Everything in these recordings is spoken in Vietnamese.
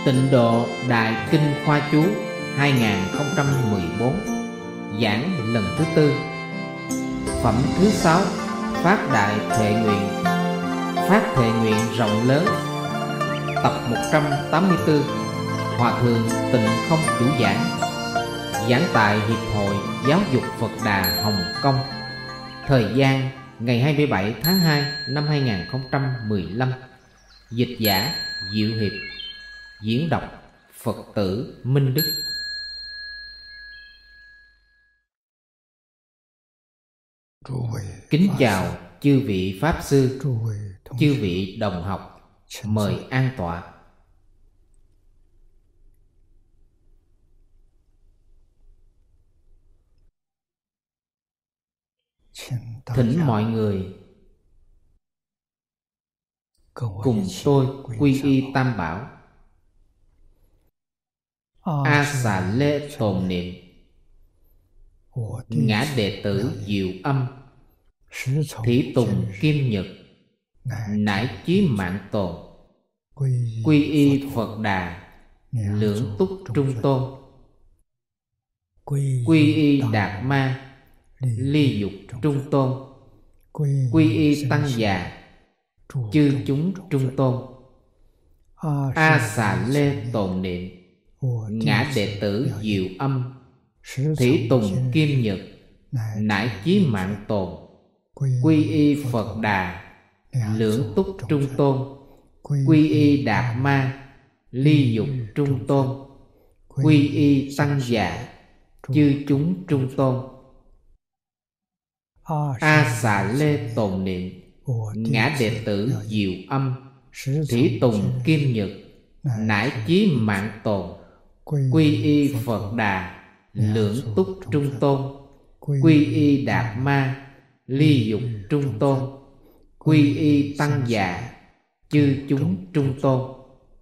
Tịnh độ Đại Kinh Khoa Chú 2014. Giảng lần thứ 4. Phẩm thứ 6. Phát đại thệ nguyện. Phát thệ nguyện rộng lớn. Tập 184. Hòa thượng Tịnh Không chủ giảng. Giảng tại Hiệp hội Giáo dục Phật Đà Hồng Kông. Thời gian ngày 27 tháng 2 năm 2015. Dịch giả Diệu Hiệp. Diễn đọc Phật tử Minh Đức. Kính chào chư vị Pháp Sư, chư vị đồng học, mời an tọa. Thỉnh mọi người cùng tôi quy y Tam Bảo. A xà lê tồn niệm. Ngã đệ tử Diệu Âm, Thí Tùng Kim Nhật, nải chí mạng tồn. Quy y Phật Đà, Lưỡng Túc Trung Tôn. Quy y Đạt Ma, Ly Dục Trung Tôn. Quy y Tăng Già, chư chúng Trung Tôn. A xà lê tồn niệm. Ngã đệ tử Diệu Âm, Thí Tùng Kim Nhật, nải chí mạng tồn. Quy y Phật Đà, Lưỡng Túc Trung Tôn. Quy y Đạt Ma, Ly Dục Trung Tôn. Quy y Tăng Già, chư chúng Trung Tôn. A xà lê tồn niệm. Ngã đệ tử Diệu Âm, Thí Tùng Kim Nhật, nải chí mạng tồn. Quy y Phật Đà, Lưỡng Túc Trung Tôn. Quy y Đạt Ma, Ly Dục Trung Tôn. Quy y Tăng Già, chư chúng Trung Tôn.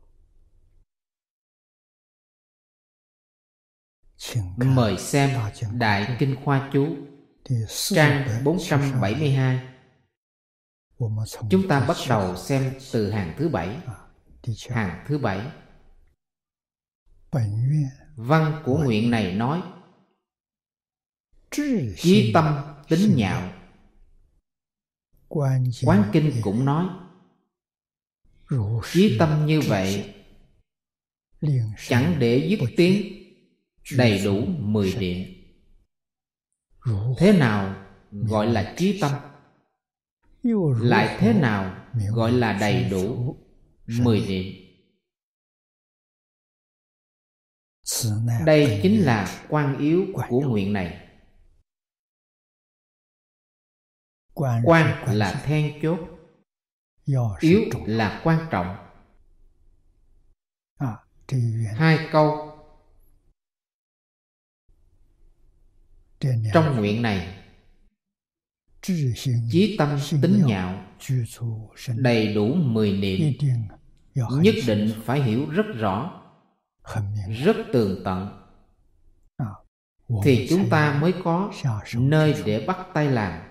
Mời xem Đại Kinh Khoa Chú trang 472. Chúng ta bắt đầu xem từ hàng thứ 7. Hàng thứ 7. Văn của nguyện này nói: chí tâm tính nhạo. Quán Kinh cũng nói: chí tâm như vậy, chẳng để dứt tiếng, đầy đủ 10 điện. Thế nào gọi là chí tâm? Lại thế nào gọi là đầy đủ 10 điện? Đây chính là quan yếu của nguyện này. Quan là then chốt, yếu là quan trọng. Hai câu trong nguyện này: chí tâm tính nhạo, đầy đủ 10 niệm, nhất định phải hiểu rất rõ, rất tường tận, thì chúng ta mới có nơi để bắt tay làm.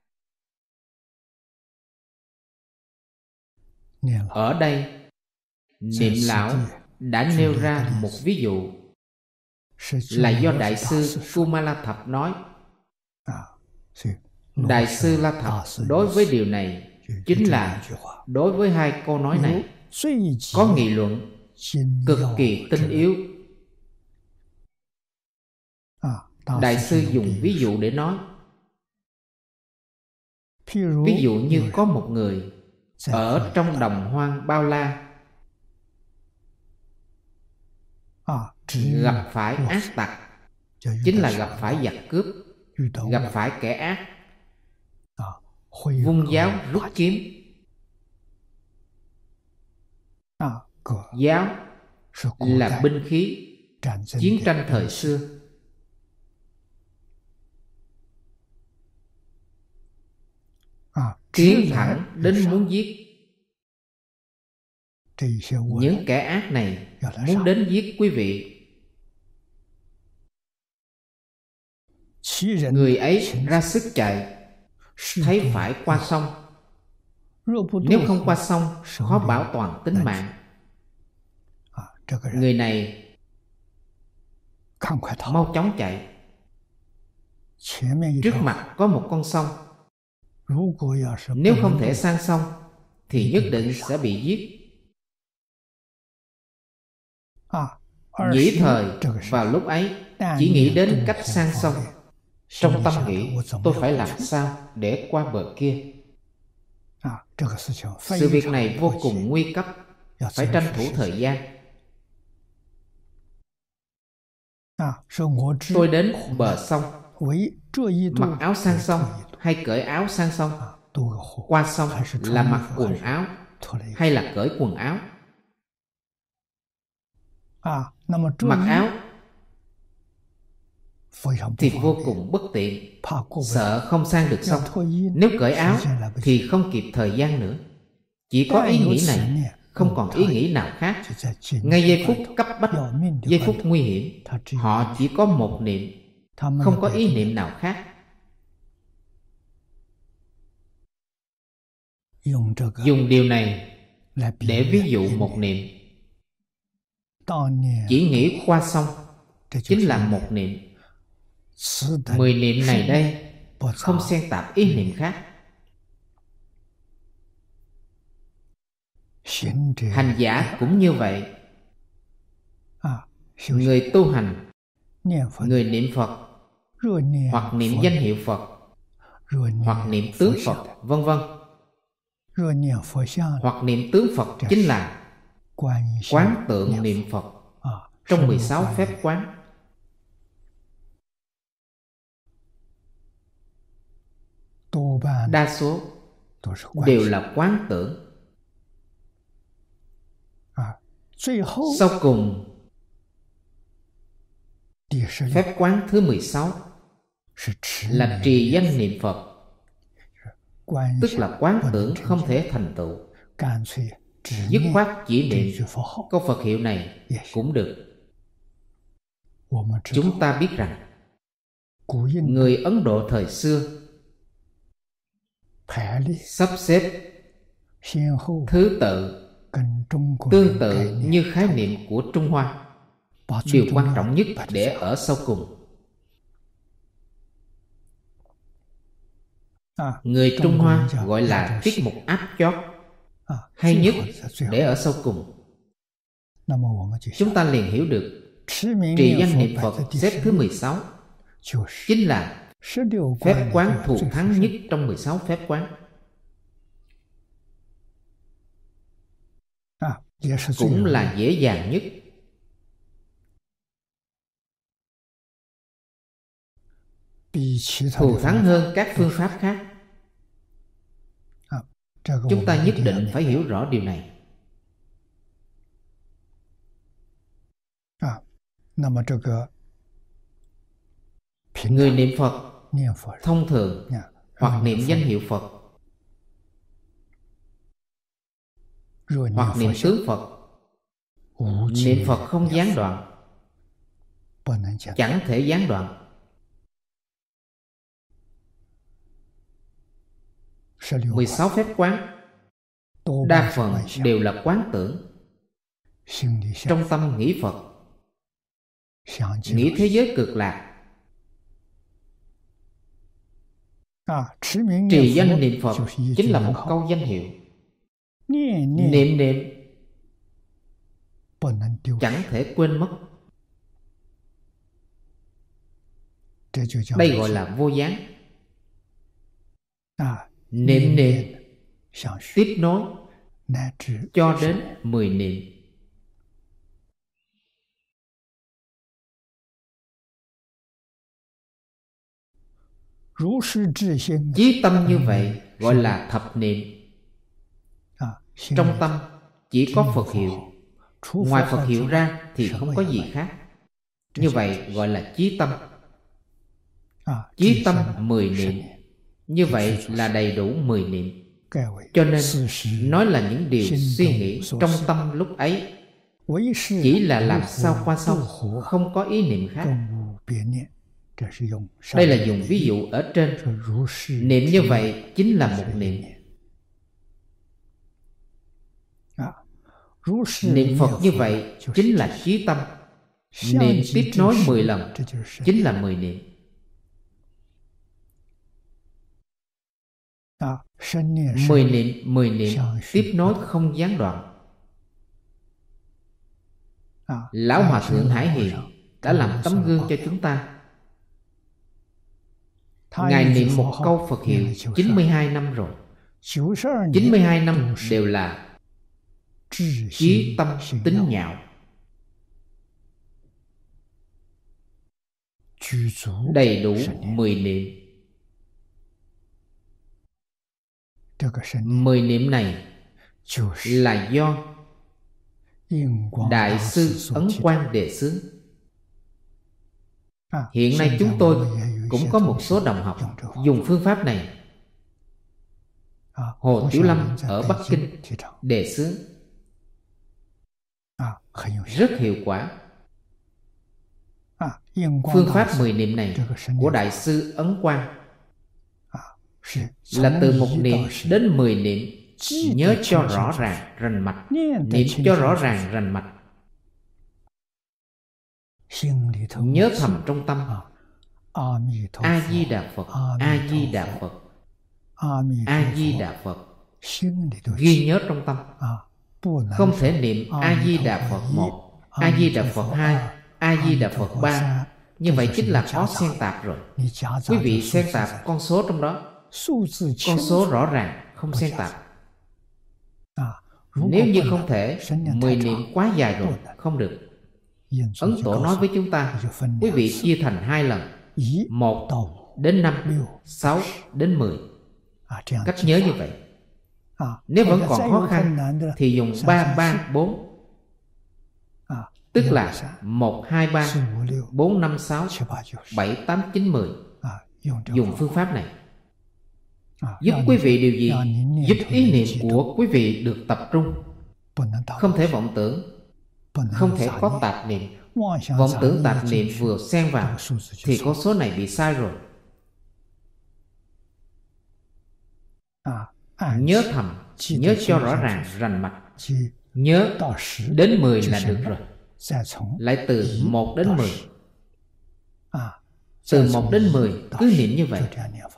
Ở đây, Niệm Lão đã nêu ra một ví dụ, là do Đại sư Kumala Thập nói. Đại sư La Thập đối với điều này chính là đối với hai câu nói này có nghị luận cực kỳ tinh yếu. Đại sư dùng ví dụ để nói. Ví dụ như có một người ở trong đồng hoang bao la, gặp phải ác tặc, chính là gặp phải giặc cướp, gặp phải kẻ ác, vung giáo rút kiếm. Giáo là binh khí chiến tranh thời xưa. Tiến thẳng đến muốn giết. Những kẻ ác này muốn đến giết quý vị. Người ấy ra sức chạy, thấy phải qua sông. Nếu không qua sông, khó bảo toàn tính mạng. người này mau chóng chạy. Trước mặt có một con sông. Nếu không thể sang sông thì nhất định sẽ bị giết. Nhĩ thời vào lúc ấy chỉ nghĩ đến cách sang sông. Trong tâm nghĩ tôi phải làm sao để qua bờ kia. Sự việc này vô cùng nguy cấp, phải tranh thủ thời gian. Tôi đến bờ sông, mặc áo sang sông hay cởi áo sang sông? Qua sông là mặc quần áo hay là cởi quần áo? Mặc áo thì vô cùng bất tiện, sợ không sang được sông. Nếu cởi áo thì không kịp thời gian nữa. Chỉ có ý nghĩ này, không còn ý nghĩ nào khác. Ngay giây phút cấp bách, giây phút nguy hiểm, họ chỉ có một niệm, không có ý niệm nào khác. Dùng điều này để ví dụ một niệm. Chỉ nghĩ qua sông chính là một niệm. 10 niệm này đây không xen tạp ý niệm khác. Hành giả cũng như vậy. Người tu hành, người niệm Phật, hoặc niệm danh hiệu Phật, hoặc niệm tướng Phật, vân vân. Hoặc niệm tướng Phật chính là quán tượng niệm Phật trong 16 phép quán. Đa số đều là quán tưởng. Sau cùng, phép quán thứ 16 là trì danh niệm Phật, tức là quán tưởng không thể thành tựu. Dứt khoát chỉ niệm câu Phật hiệu này cũng được. Chúng ta biết rằng người Ấn Độ thời xưa sắp xếp thứ tự tương tự như khái niệm của Trung Hoa. Điều quan trọng nhất để ở sau cùng. Người Trung Hoa gọi là tiết mục áp chót, hay nhất để ở sau cùng. Chúng ta liền hiểu được trì danh niệm Phật xếp thứ 16 chính là phép quán thù thắng nhất trong 16 phép quán. Cũng là dễ dàng nhất. Thù thắng hơn các phương pháp khác. Chúng ta nhất định phải hiểu rõ điều này. Người niệm Phật thông thường hoặc niệm danh hiệu Phật, hoặc niệm tướng Phật, niệm Phật không gián đoạn, chẳng thể gián đoạn. 16 phép quán đa phần đều là quán tưởng. Trong tâm nghĩ Phật, nghĩ thế giới cực lạc. Trì danh niệm Phật chính là một câu danh hiệu. Niệm niệm chẳng thể quên mất. Đây gọi là vô gián. Niệm niệm tiếp nối cho đến 10 niệm. Chí tâm như vậy gọi là thập niệm. Trong tâm chỉ có Phật hiệu, ngoài Phật hiệu ra thì không có gì khác. Như vậy gọi là chí tâm. Chí tâm 10 niệm, như vậy là đầy đủ 10 niệm. Cho nên nói là những điều suy nghĩ trong tâm lúc ấy chỉ là làm sao qua sông, không có ý niệm khác. Đây là dùng ví dụ ở trên. Niệm như vậy chính là một niệm. Niệm Phật như vậy chính là chí tâm. Niệm tiếp nối 10 lần chính là 10 niệm. Mười niệm tiếp nối không gián đoạn. Lão Hòa Thượng Hải Hiền đã làm tấm gương cho chúng ta. Ngài niệm một câu Phật hiệu 92 năm rồi. 92 năm đều là chí tâm tín nhạo, đầy đủ 10 niệm. 10 niệm này là do Đại sư Ấn Quang đề xướng. Hiện nay chúng tôi cũng có một số đồng học dùng phương pháp này. Hồ Tiểu Lâm ở Bắc Kinh đề xướng rất hiệu quả. Phương pháp 10 niệm này của Đại sư Ấn Quang là từ một niệm đến 10 niệm, nhớ cho rõ ràng rành mạch, niệm cho rõ ràng rành mạch, nhớ thầm trong tâm A Di Đà Phật, A Di Đà Phật, A Di Đà Phật, ghi nhớ trong tâm. Không thể niệm A Di Đà Phật 1, A Di Đà Phật 2, A Di Đà Phật 3. Như vậy chính là có xen tạp rồi. Quý vị xen tạp con số trong đó. Con số rõ ràng không xen tạp. Nếu như không thể, 10 niệm quá dài rồi, không được. Ấn Tổ nói với chúng ta, quý vị chia thành 2 lần, 1 đến 5, 6 đến 10. Cách nhớ như vậy. Nếu vẫn còn khó khăn thì dùng 3, 3, 4. Tức là 1, 2, 3, 4, 5, 6, 7, 8, 9, 10. Dùng phương pháp này giúp quý vị điều gì? Giúp ý niệm của quý vị được tập trung, không thể vọng tưởng, không thể có tạp niệm. Vọng tưởng tạp niệm vừa xen vào thì con số này bị sai rồi. Nhớ thầm, nhớ cho rõ ràng rành mạch. Nhớ đến 10 là được rồi. Lại từ 1 đến 10. Từ 1 đến 10 cứ niệm như vậy.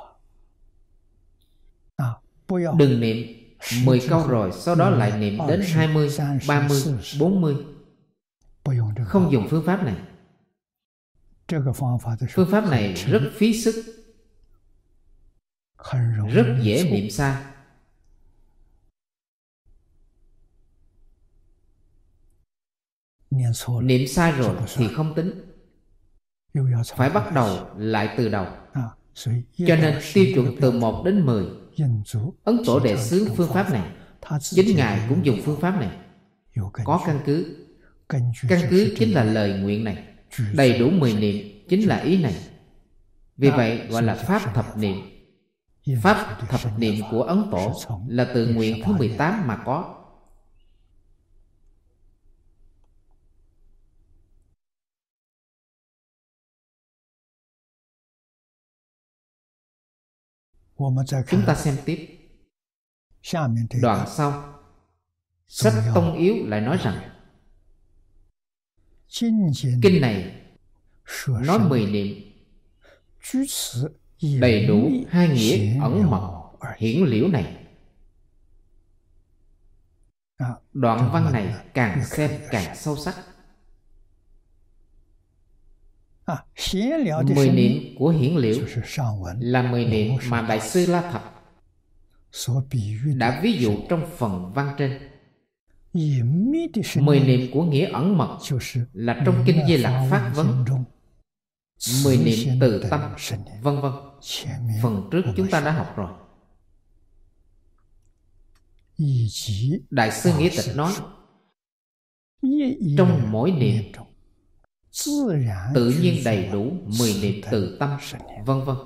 Đừng niệm 10 câu rồi sau đó lại niệm đến 20, 30, 40. Không dùng phương pháp này. Phương pháp này rất phí sức, rất dễ niệm sai. Niệm sai rồi thì không tính, phải bắt đầu lại từ đầu. Cho nên tiêu chuẩn từ 1 đến 10. Ấn Tổ đề xướng phương pháp này, chính Ngài cũng dùng phương pháp này. Có căn cứ. Căn cứ chính là lời nguyện này. Đầy đủ 10 niệm chính là ý này. Vì vậy gọi là Pháp thập niệm. Pháp thập niệm của Ấn Tổ là từ nguyện thứ 18 mà có. Chúng ta xem tiếp. Đoạn sau, sách Tông Yếu lại nói rằng kinh này nói 10 niệm đầy đủ 2 nghĩa ẩn mật hiển liễu này. Đoạn văn này càng xem càng sâu sắc. 10 niệm của hiển liễu là 10 niệm mà Đại sư La Thập đã ví dụ trong phần văn trên. 10 niệm của nghĩa ẩn mật là trong kinh Di Lặc Pháp Vấn. 10 niệm từ tâm, vân vân. Phần trước chúng ta đã học rồi. Đại sư Nghĩa Tịch nói, trong mỗi niệm tự nhiên đầy đủ 10 niệm từ tâm, vân vân.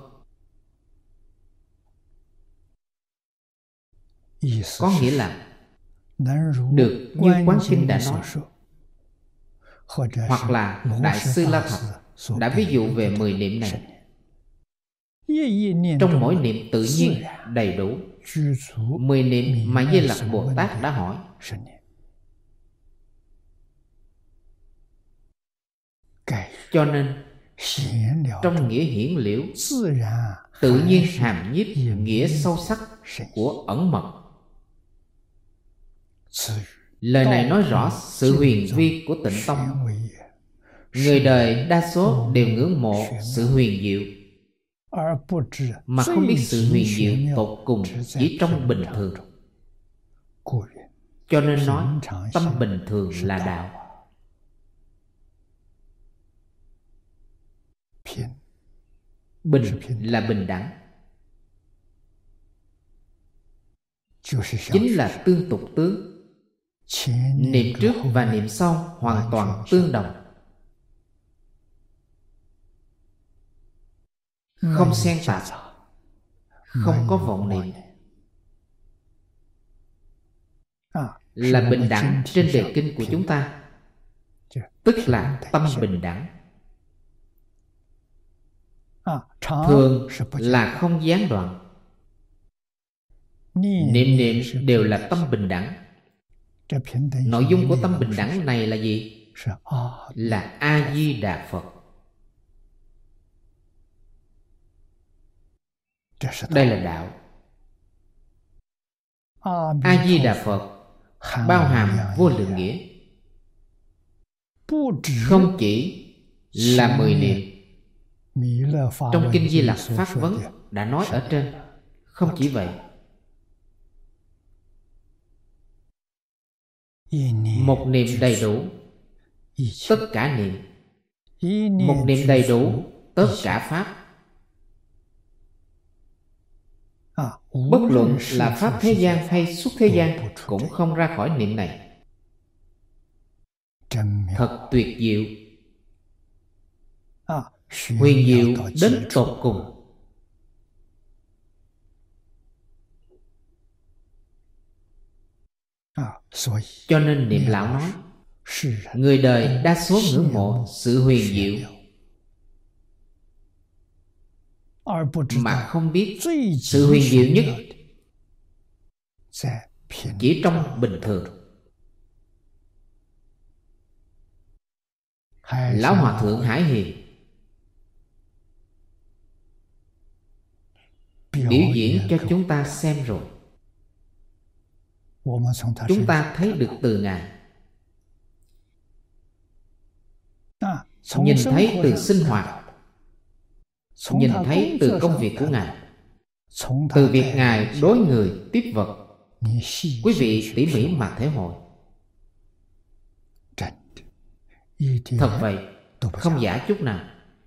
Có nghĩa là được như Quán Kinh đã nói, hoặc là Đại sư La Thập đã ví dụ về 10 niệm này. Trong mỗi niệm tự nhiên đầy đủ 10 niệm mà Di Lặc Bồ Tát đã hỏi. Cho nên trong nghĩa hiển liễu tự nhiên hàm nhiếp nghĩa sâu sắc của ẩn mật. Lời này nói rõ sự huyền vi của Tịnh Tông. Người đời đa số đều ngưỡng mộ sự huyền diệu, mà không biết sự huyền diệu tột cùng chỉ trong bình thường. Cho nên nói tâm bình thường là đạo. Bình là bình đẳng, chính là tương tục tướng. Niệm trước và niệm sau hoàn toàn tương đồng, không xen tạp, không có vọng niệm, là bình đẳng trên đề kinh của chúng ta, tức là tâm bình đẳng. Thường là không gián đoạn. Niệm niệm đều là tâm bình đẳng. Nội dung của tâm bình đẳng này là gì? Là A-di-đà Phật. Đây là đạo. A-di-đà Phật bao hàm vô lượng nghĩa, không chỉ là 10 niệm. Trong Kinh Di Lặc Pháp Vấn đã nói ở trên. Không chỉ vậy, một niệm đầy đủ tất cả niệm, một niệm đầy đủ tất cả pháp. Bất luận là pháp thế gian hay xuất thế gian cũng không ra khỏi niệm này. Thật tuyệt diệu, huyền diệu đến tột cùng. Cho nên Niệm Lão nói, người đời đa số ngưỡng mộ sự huyền diệu, mà không biết sự huyền diệu nhất chỉ trong bình thường. Lão Hòa Thượng Hải Hiền biểu diễn cho chúng ta xem rồi. Chúng ta thấy được từ Ngài, nhìn thấy từ sinh hoạt, nhìn thấy từ công việc của Ngài, từ việc Ngài đối người tiếp vật. Quý vị tỉ mỉ mà thể hội. Thật vậy, không giả chút nào.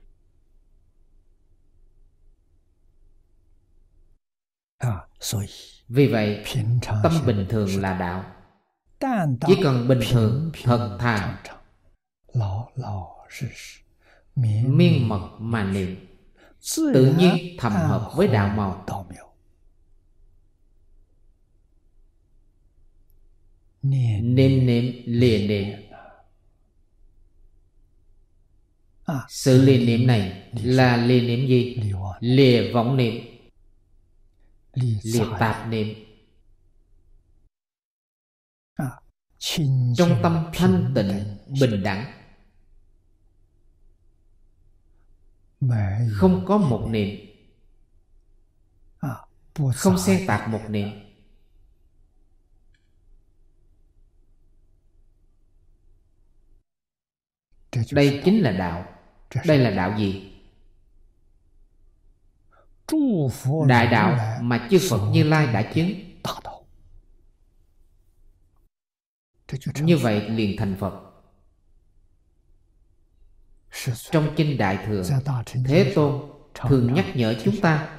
Vì vậy, tâm bình thường là đạo. Chỉ cần bình thường, thật thà, miên mật mà niệm, tự nhiên thầm hợp với đạo màu. Niệm niệm lìa niệm. Sự lìa niệm này là lìa niệm gì? Lìa vọng niệm, lìa tạp niệm. Trong tâm thanh tịnh bình đẳng, không có một niệm, không xen tạp một niệm. Đây chính là đạo. Đây là đạo gì? Đại đạo mà chư Phật Như Lai đã chứng. Như vậy liền thành Phật. Trong Kinh Đại Thừa, Thế Tôn thường nhắc nhở chúng ta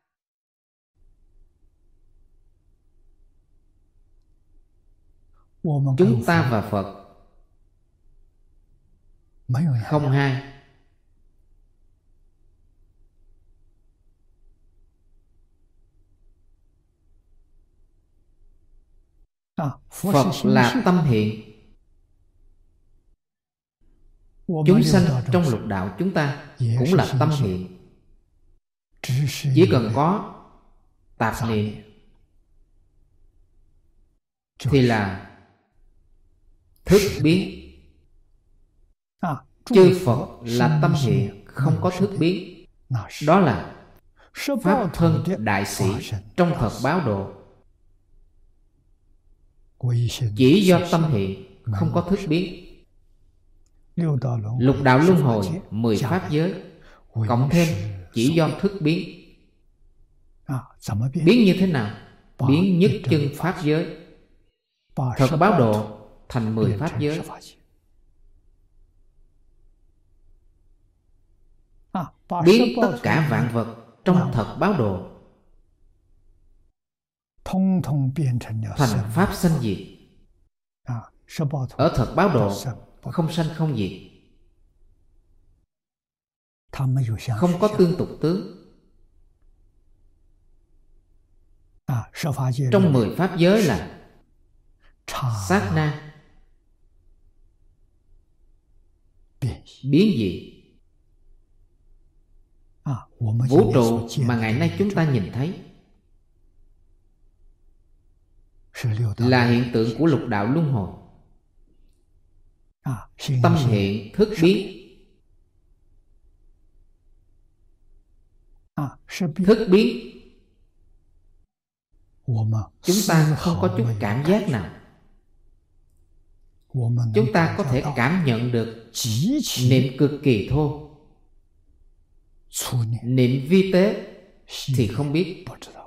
chúng ta và Phật không hai. Phật là tâm hiện. Chúng sanh trong lục đạo chúng ta cũng là tâm hiện. Chỉ cần có tạp niệm thì là thức biến. chư Phật là tâm hiện, không có thức biến. Đó là Pháp thân đại sĩ trong thật báo độ. Chỉ do tâm hiện, không có thức biến. Lục đạo luân hồi 10 pháp giới, cộng thêm chỉ do thức biến. Biến như thế nào? Biến nhất chân pháp giới, thật báo độ thành 10 pháp giới. Biến tất cả vạn vật trong thật báo độ thành pháp sanh diệt. Ở thật báo độ không sanh không diệt, không có tương tục tướng. Trong 10 pháp giới là sát na, biến dị. Vũ trụ mà ngày nay chúng ta nhìn thấy là hiện tượng của lục đạo luân hồi. Tâm hiện thức biến. Thức biến chúng ta không có chút cảm giác nào. Chúng ta có thể cảm nhận được niệm cực kỳ thô, niệm vi tế thì không biết.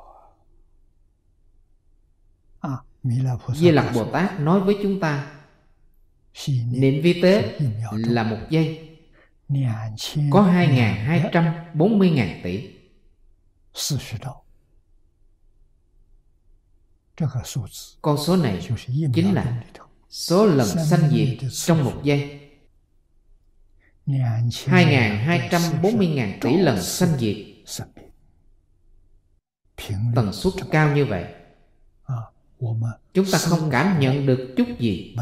Di Lặc Bồ Tát nói với chúng ta, niệm vi tế là 1 giây có 2.240.000 tỷ. Con số này chính là số lần sanh diệt trong 1 giây. 2.240.000 tỷ lần sanh diệt. Tần suất cao như vậy, chúng ta không cảm nhận được chút gì.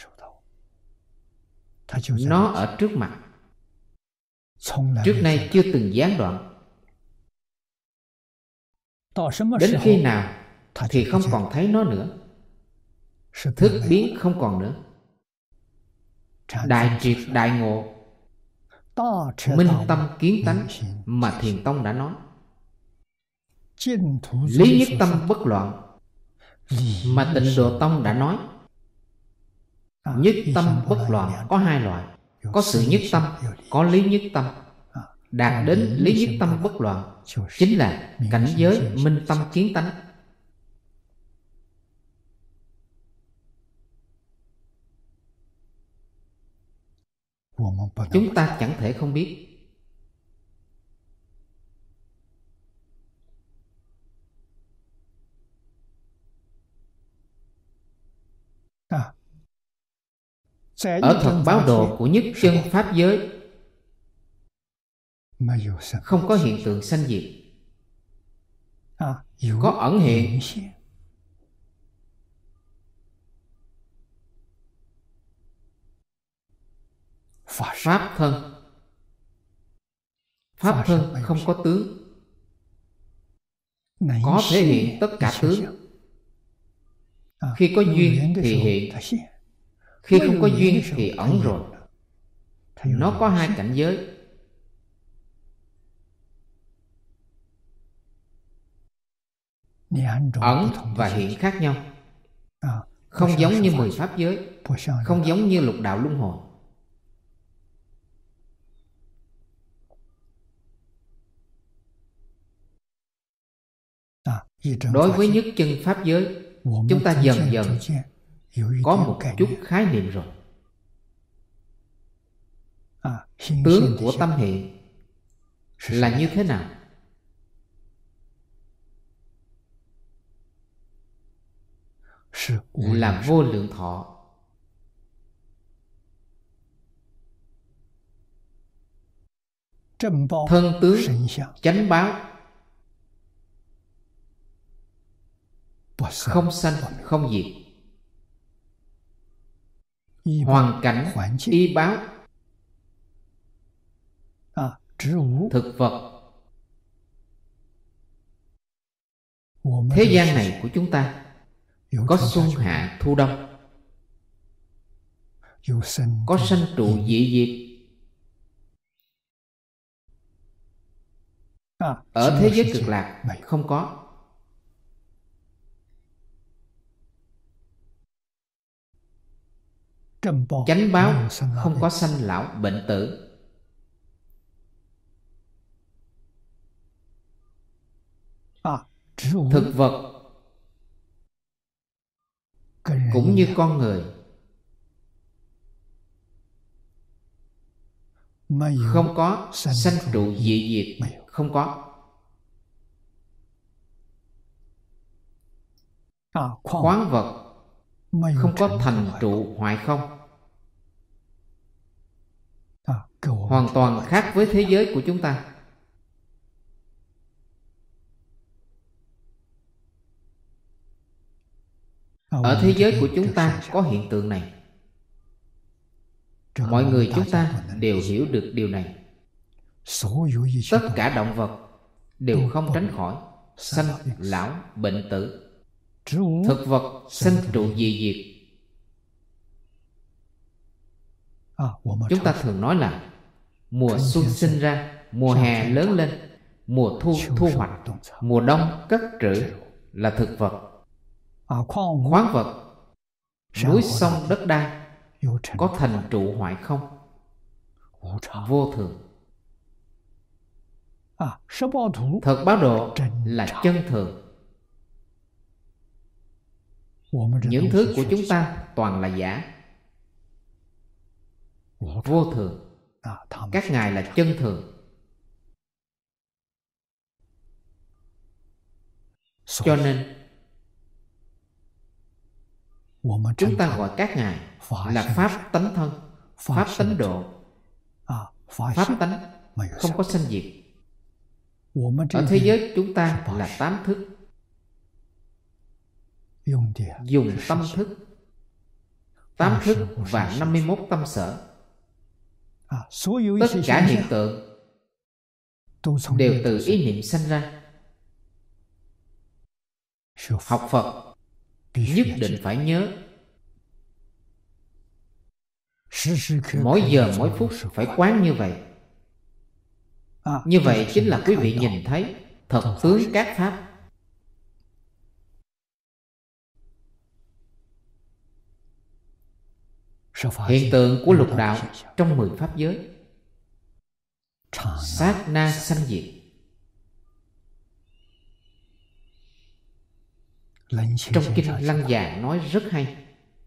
Nó ở trước mặt, trước nay chưa từng gián đoạn. Đến khi nào thì không còn thấy nó nữa. Thức biến không còn nữa. Đại triệt đại ngộ, minh tâm kiến tánh mà Thiền Tông đã nói. Lý nhất tâm bất loạn mà Tịnh Độ Tông đã nói. Nhất tâm bất loạn có 2 loại. Có sự nhất tâm, có lý nhất tâm. Đạt đến lý nhất tâm bất loạn chính là cảnh giới minh tâm kiến tánh. Chúng ta chẳng thể không biết. Ở thật báo độ của nhất chân pháp giới không có hiện tượng sanh diệt. Có ẩn hiện. Pháp thân. Pháp thân không có tướng, có thể hiện tất cả tướng. Khi có duyên thì hiện, khi không có duyên thì ẩn rồi. Nó có 2 cảnh giới. Ẩn và hiện khác nhau, không giống như 10 pháp giới, không giống như lục đạo luân hồi. Đối với nhất chân pháp giới, chúng ta dần dần có một chút khái niệm rồi. Tướng của tâm hiện là như thế nào? Là vô lượng thọ. Thân tướng chánh báo, không sanh không diệt. Hoàn cảnh y báo, thực vật. Thế gian này của chúng ta có xuân hạ thu đông, có sanh trụ dị diệt, Ở thế giới cực lạc không có. Chánh báo không có sanh lão bệnh tử. Thực vật cũng như con người, không có sanh trụ dị diệt, không có. Khoáng vật không có thành trụ hoại không. Hoàn toàn khác với thế giới của chúng ta. Ở thế giới của chúng ta có hiện tượng này. Mọi người chúng ta đều hiểu được điều này. Tất cả động vật đều không tránh khỏi sanh lão bệnh tử. Thực vật sanh trụ dị diệt. Chúng ta thường nói là mùa xuân sinh ra, mùa hè lớn lên, mùa thu thu hoạch, mùa đông cất trữ là thực vật. Khoáng vật, núi sông đất đai có thành trụ hoại không? Vô thường. Thật báo độ là chân thường. Những thứ của chúng ta toàn là giả, vô thường. Các ngài là chân thường. Cho nên chúng ta gọi các ngài là pháp tánh thân, pháp tánh độ. Pháp tánh không có sanh diệt. Ở thế giới chúng ta là 8 thức. Dùng tâm thức, 8 thức và 51 tâm sở. Tất cả hiện tượng đều từ ý niệm sanh ra. Học Phật nhất định phải nhớ, mỗi giờ mỗi phút phải quán như vậy. Như vậy chính là quý vị nhìn thấy thật tướng các pháp. Hiện tượng của lục đạo trong 10 pháp giới, sát na sanh diệt. Trong kinh Lăng Già nói rất hay.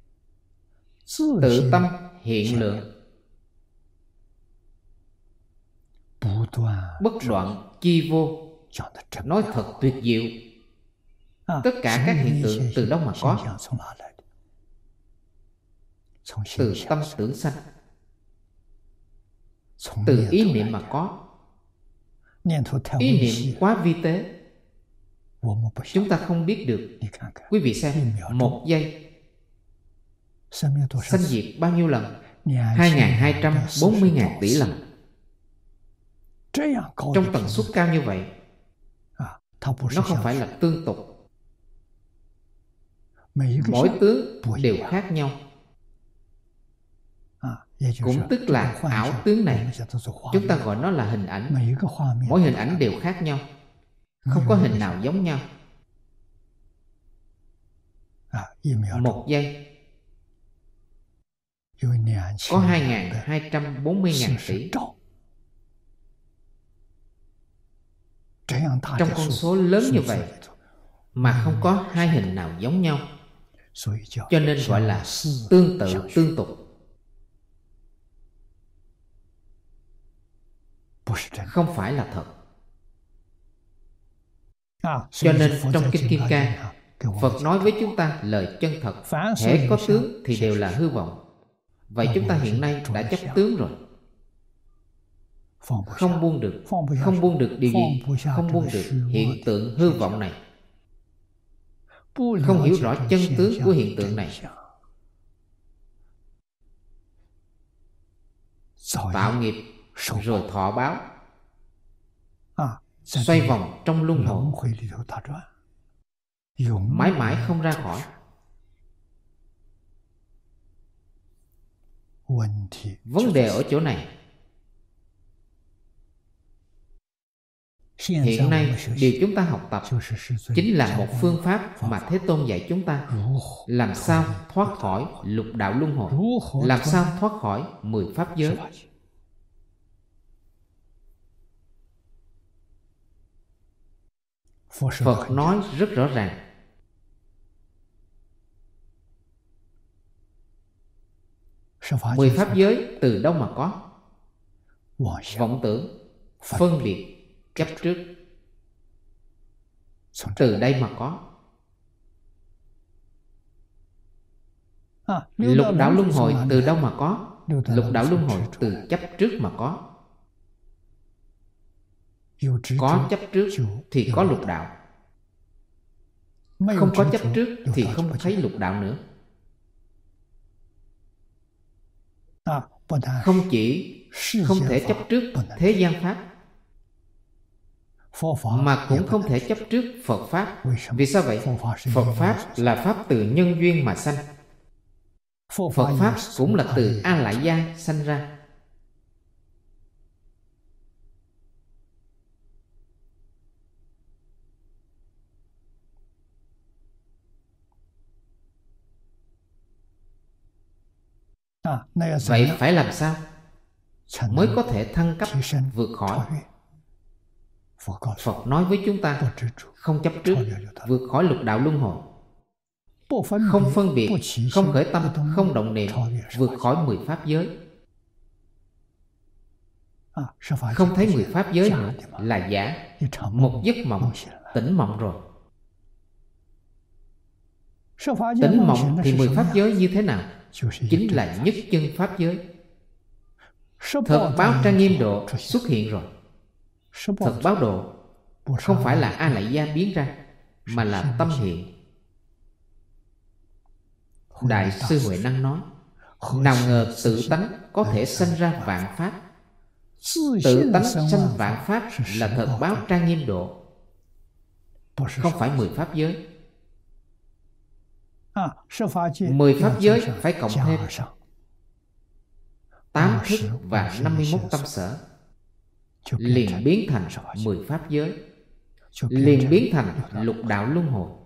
Tự tâm hiện lượng, bất đoạn chi vô. Nói thật tuyệt diệu. Tất cả các hiện tượng từ đâu mà có? Từ tâm tưởng sanh, từ ý niệm mà có. Ý niệm quá vi tế, chúng ta không biết được. Quý vị xem, một giây sanh diệt bao nhiêu lần? 2.240.000 tỷ lần. Trong tần suất cao như vậy, nó không phải là tương tục. Mỗi tướng đều khác nhau. Cũng tức là ảo tướng này, chúng ta gọi nó là hình ảnh. Mỗi hình ảnh đều khác nhau, không có hình nào giống nhau. Một giây có 2.240.000 tỷ. Trong con số lớn như vậy mà không có hai hình nào giống nhau, cho nên gọi là tương tự tương tục. Không phải là thật. Cho nên trong Kinh Kim Cang, Phật nói với chúng ta lời chân thật. Hễ có tướng thì đều là hư vọng. Vậy chúng ta hiện nay đã chấp tướng rồi. Không buông được. Không buông được điều gì? Không buông được hiện tượng hư vọng này. Không hiểu rõ chân tướng của hiện tượng này. Tạo nghiệp rồi thọ báo, xoay vòng trong luân hồi, mãi mãi không ra khỏi. Vấn đề ở chỗ này. Hiện nay, điều chúng ta học tập chính là một phương pháp mà Thế Tôn dạy chúng ta làm sao thoát khỏi lục đạo luân hồi, làm sao thoát khỏi 10 pháp giới. Phật nói rất rõ ràng. Mười pháp giới từ đâu mà có? Vọng tưởng, phân biệt, chấp trước, từ đây mà có. Lục đạo luân hồi từ đâu mà có? Lục đạo luân hồi từ chấp trước mà có. Có chấp trước thì có lục đạo. Không có chấp trước thì không thấy lục đạo nữa. Không chỉ không thể chấp trước thế gian pháp, mà cũng không thể chấp trước Phật Pháp. Vì sao vậy? Phật Pháp là Pháp từ nhân duyên mà sanh. Phật Pháp cũng là từ A Lại Gia sanh ra. Vậy phải làm sao mới có thể thăng cấp vượt khỏi? Phật nói với chúng ta không chấp trước, vượt khỏi lục đạo luân hồi. Không phân biệt, không khởi tâm, không động niệm, vượt khỏi 10 pháp giới. Không thấy 10 pháp giới nữa là giả, một giấc mộng, tỉnh mộng rồi. Tỉnh mộng thì 10 pháp giới như thế nào? Chính là nhất chân pháp giới. Thật báo trang nghiêm độ xuất hiện rồi. Thật báo độ không phải là A Lại Gia biến ra, mà là tâm hiện. Đại sư Huệ Năng nói, nào ngờ tự tánh có thể sanh ra vạn pháp. Tự tánh sanh vạn pháp là thật báo trang nghiêm độ, không phải 10 pháp giới. 10 pháp giới phải cộng thêm 8 thức và 51 tâm sở, liền biến thành 10 pháp giới, liền biến thành lục đạo luân hồi.